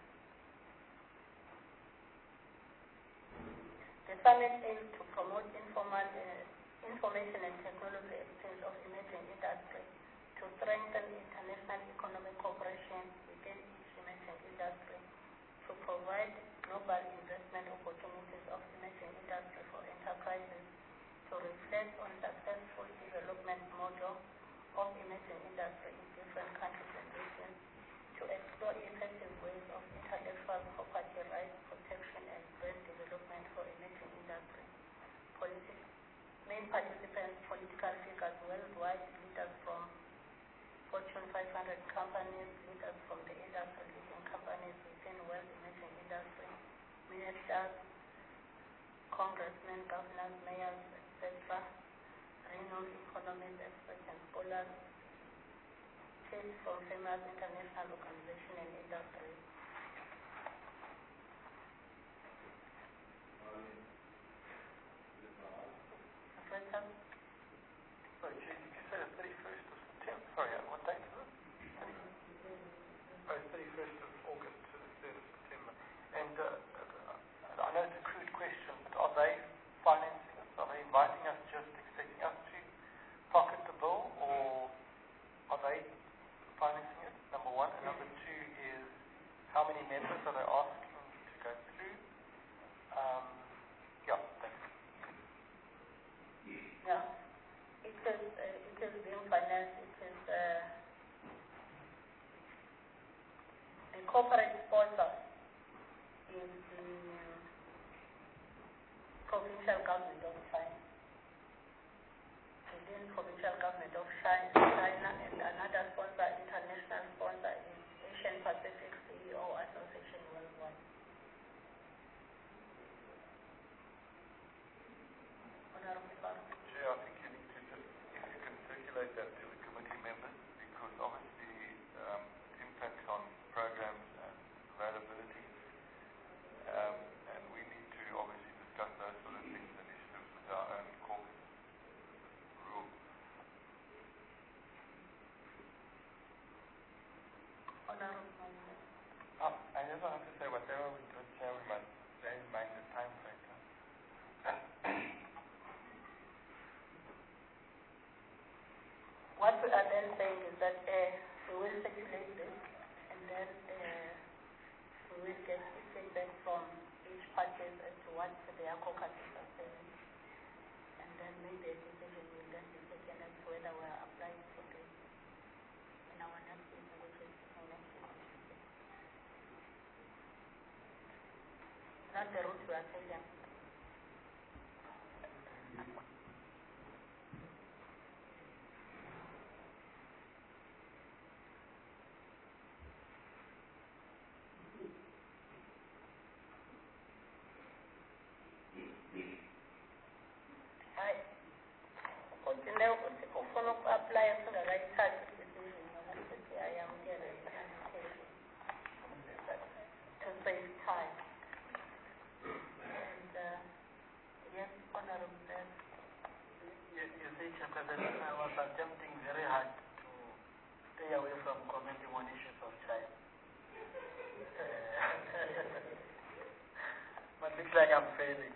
The summit aims to promote information and technology exchange of emerging industry to strengthen international economic cooperation within each emerging industry, to provide global investment opportunities of emerging industry for enterprises, to reflect on successful development model of emerging industry in different countries and regions, to explore effective ways of intellectual property rights protection and brand development for emerging industry. Main participants, political figures worldwide, leaders from Fortune 500 companies, leaders from the industry leading companies within world emerging industry, ministers, congressmen, governors, mayors, etc., renowned economists, experts and scholars, chiefs from famous international organizations and industries. Sorry, Chief, did you say the 31st of September? Sorry, what date is it? 31st of August to the 3rd of September. And I know it's a crude question, but are they financing corporate sponsor is the provincial government of China. Within provincial government of China, and another sponsor, international sponsor, is Asian Pacific CEO Association Worldwide. Honorable Farooq. Chair, I think you need to just, if you can circulate that to the committee members, because obviously it impacts on programs and availability, and we need to obviously discuss those sort of things, initiatives with our own caucus rule. Honorable I just wanted to say whatever we do, Chair, we must bear in mind the time factor. What we are then saying is that we will circulate this, and then we will get feedback from each party as to what their caucuses are saying, and then maybe a decision will then be taken as to whether we are applying for this in our next meeting, which is our next meeting. Is that the route we are taking? Ufuna uku-apply singakayithathi i-decision noma sithi ayamukela i-application to save time. And yes, Honorable Ben. You see, Chairperson, I was attempting very hard to stay away from commenting on issues of China. But looks like I'm failing.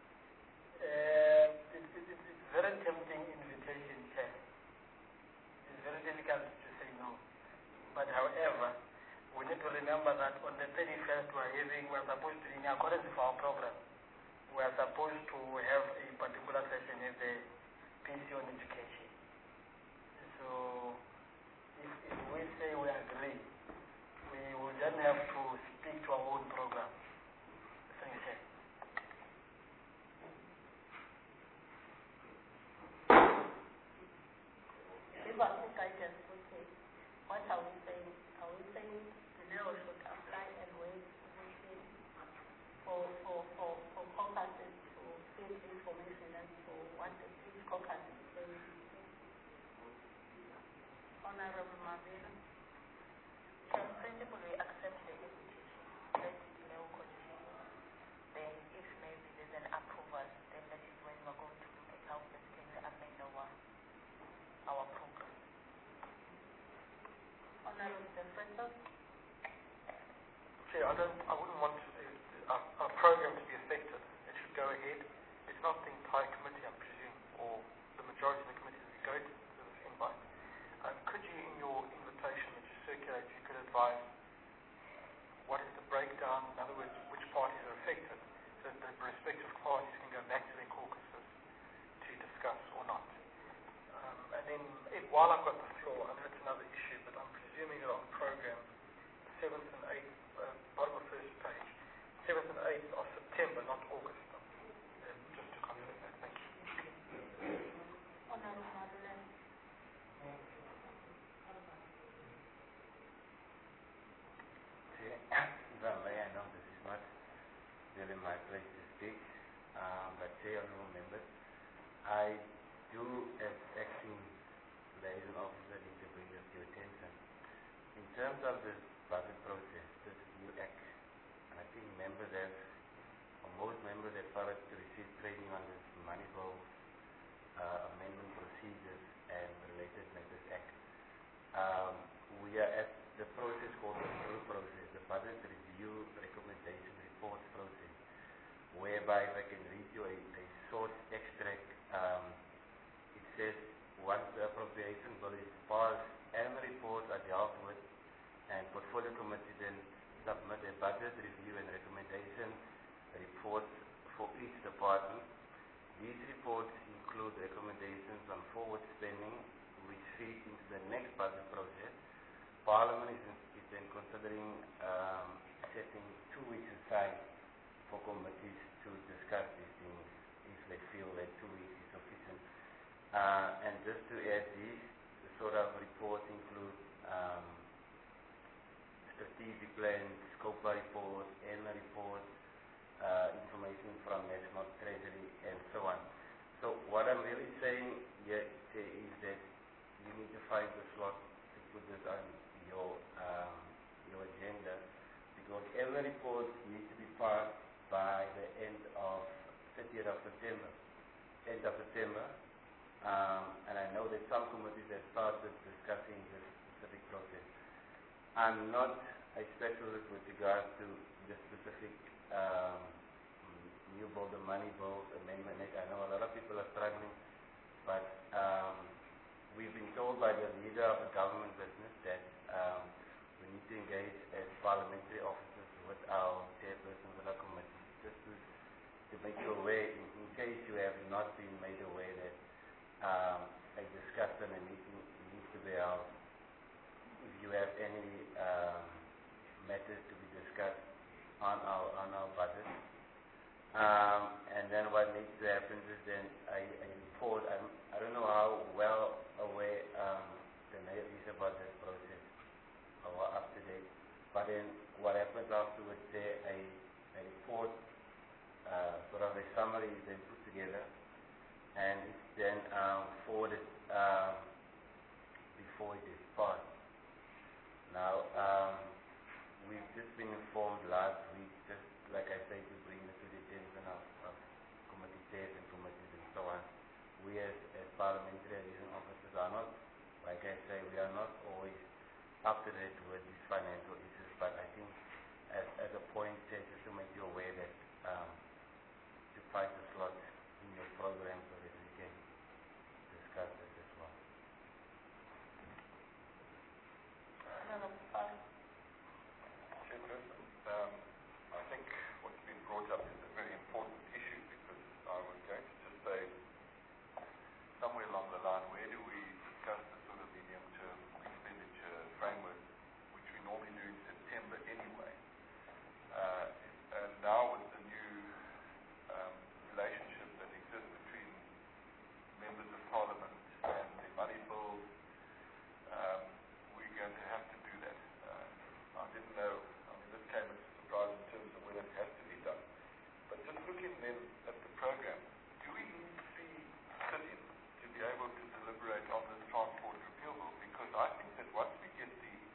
It's very tempting invitation, Chair. It's very difficult to say no. But however, we need to remember that on the 31st we're supposed to, in accordance with our program, we are supposed to have a particular session in the PC on education. So if we say we agree, we will then have to speak to our own program. Thank you, Chair. Guidance, okay. What are we saying? Are we saying the NEO should apply and wait for caucuses to feed information as to what the each caucus is saying? Honorable Mavila. So principally, accept the invitation. Let NEO continue. Then if maybe there's an approval, then that is when we're going to look at how best can we amend our program. Honorable Defensor. Chair, I wouldn't want our program to be affected. It should go ahead. It's not the entire committee, I presume, or the majority of the committee that we go to this invite. Could you, in your invitation that you circulate, you could advise what is the breakdown, in other words, which parties are affected, so that the respective parties can go back to their caucuses to discuss or not. And then, while I've got the floor, I know it's another issue, but I'm presuming that on program, 7th and 8th, bottom of first page, 7th and 8th of September, not August. Just to confirm that, thank you. Honorable Madeleine. I know this is not really my place to speak, but Chair, honorable members, I do, as acting liaison officer, need to bring this to your attention. In terms of this budget process, this new act, and I think members have, or most members have started to receive training on this manifold amendment procedures and related matters act. We are at the process called the review process, the budget review recommendation reports process, whereby if I can read you a short extract. It says, once the appropriation bill is passed and the reports are dealt with, and portfolio committee then submit a budget review and recommendation reports for each department. These reports include recommendations on forward spending, which feed into the next budget process, Parliament is then considering setting 2 weeks aside for committees to discuss these things if they feel that 2 weeks is sufficient. And just to add these, the sort of reports include strategic plans, SCOPA reports, ENA reports, information from National Treasury, and so on. So what I'm really saying here is that you need to find the slot to put this on your agenda, because every report needs to be passed by the end of 30th of September. And I know that some committees have started discussing this specific process. I'm not a specialist with regard to the specific new bill, the money bill amendment. I know a lot of people are struggling, but we've been told by the leader of the government business that we need to engage as parliamentary officers with our chairpersons of our committee, just to make you aware, in case you have not been made aware that a discussion and meeting needs to be held. If you have any matters to be discussed on our budget, and then what needs to happen is then a report. I don't know how well aware the mayor is about this process or up to date, but then what happens afterwards, there a report, sort of a summary is then put together, and it's then forwarded before it is passed. Now, we've just been informed last week, just like I said, to bring it to the attention of committee chairs and committees and so on. We as parliamentary liaison officers are not, like I say, we are not always up to date with these financial issues, but I think as a point, just to make you aware that to find the slot in your program so that we can discuss this as well. Chairperson, I think what's been brought up is a very important issue, because I was going to just say, somewhere along the line, where do we discuss the sort of medium-term expenditure framework, which we normally do in September anyway. And now with the new relationship that exists between members of Parliament and the money bills, we're going to have to do that. I didn't know, this came as a surprise in terms of whether it has to be done. But just looking then at the program, do we need to sit in to be able to deliberate on this transport repeal bill? Because I think that once we get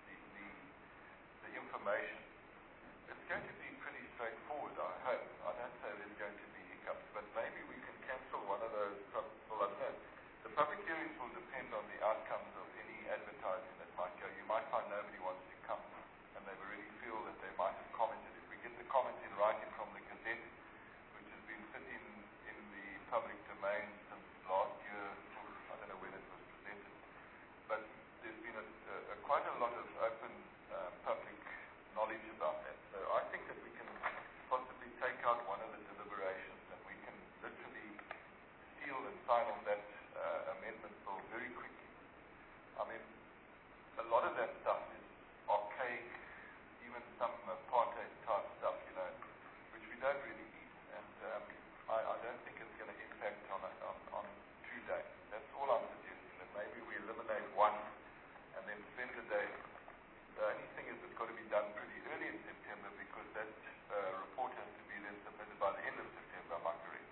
the information, it's going to be pretty straightforward, I hope. I don't say there's going to be hiccups, but maybe we can cancel one of those. Well, I don't know. The public hearings will depend on the outcomes of any advertising that might go. You might find nobody wants to come, and they really feel that they might have commented. If we get the comments in writing from the Gazette, which has been sitting in the public domain since last year, I don't know when it was presented, but there's been quite a lot of open public knowledge about that. So I think that we can possibly take out one of the deliberations, and we can literally seal and sign off that amendment bill very quickly. I mean, a lot of that stuff is archaic, even some apartheid type stuff, which we don't really need. And I don't think it's going to impact on 2 days. That's all I'm suggesting, that maybe we eliminate one and then spend the day. The only thing is it's got to be done pretty early in September, because that report has to be then submitted by the end of September, am I correct?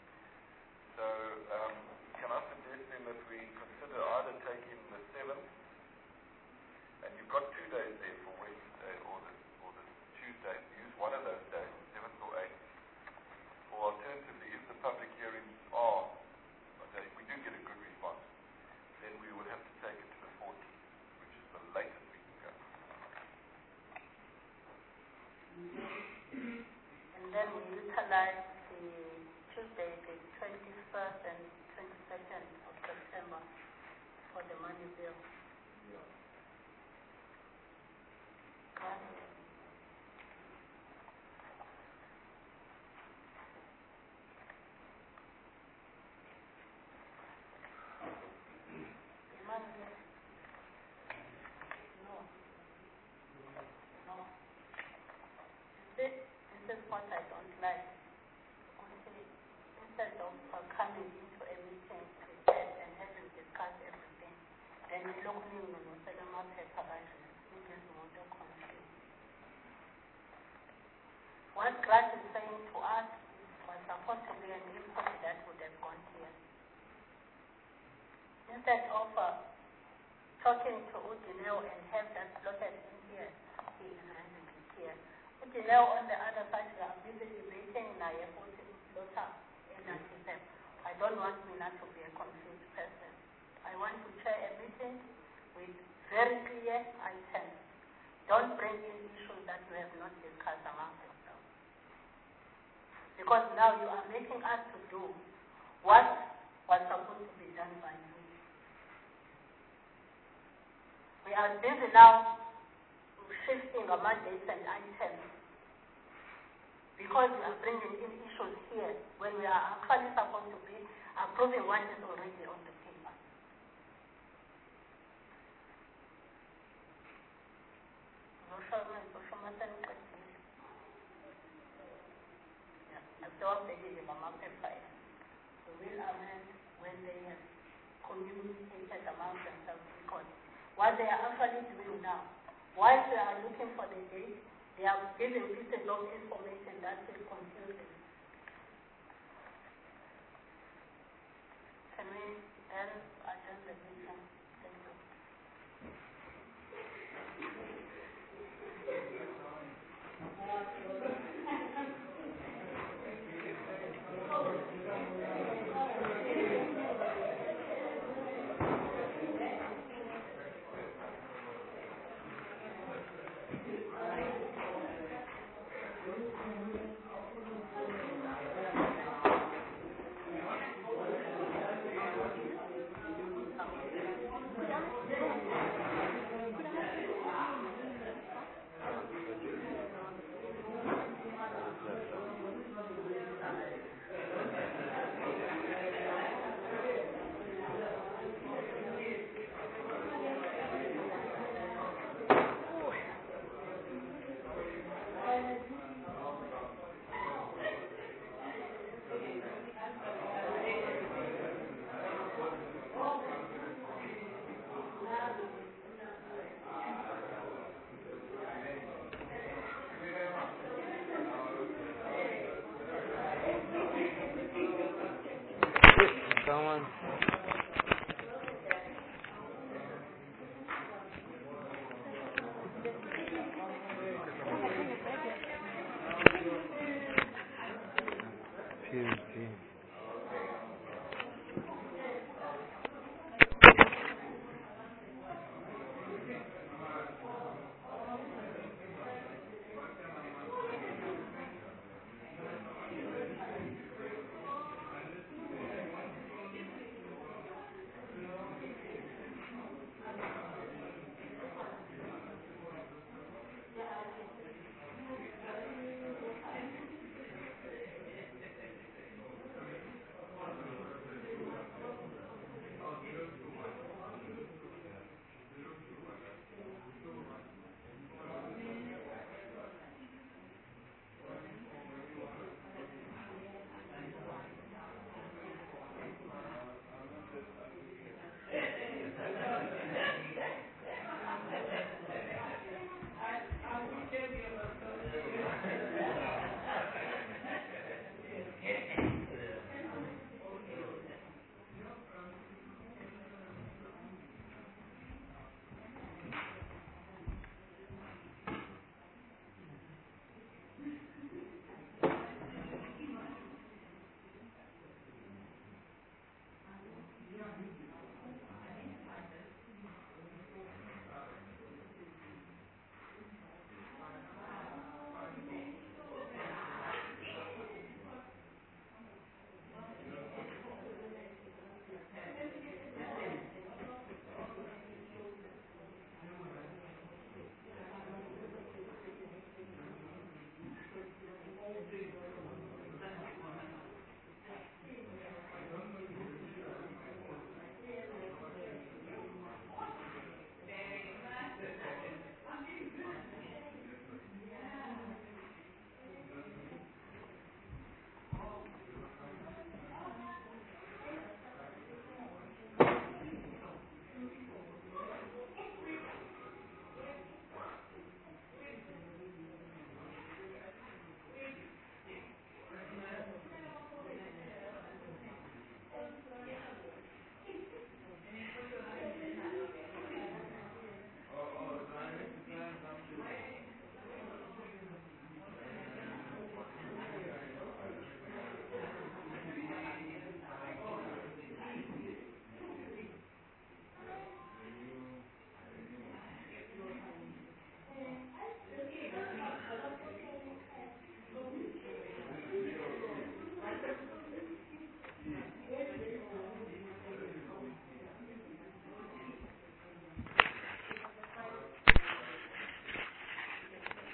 So can I suggest then that we consider either taking the 7th, and you've got 2 days there for Wednesday or the Tuesday, use one of those days, 7th or 8th, or alternatively, if the public hearings are, if we do get a good response, then we would have to take it to the 14th, which is the latest we can go. And then we utilize the Tuesday, the 21st and 22nd of September for the money bill. The money bill. No. What Grant is saying to us was supposed to be an input that would have gone here. Instead of talking to Udineo and have that slotted in here, he is raising it here. Udineo on the other side, we are busy debating Naye Lota in that. I don't want me not to be a confused person. I want to chair a meeting with very clear items. Don't bring in issues that you have not discussed among yourselves. Because now you are making us to do what was supposed to be done by you. We are busy now shifting the mandates and items because we are bringing in issues here when we are actually supposed to be approving what is already on the paper. We will amend when they have communicated among themselves because what they are actually doing now, while they are looking for the date, they are giving pieces of information that is confusing. Can we then adjourn the meeting? Thank you.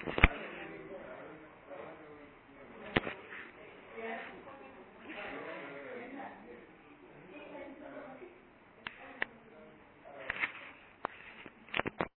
I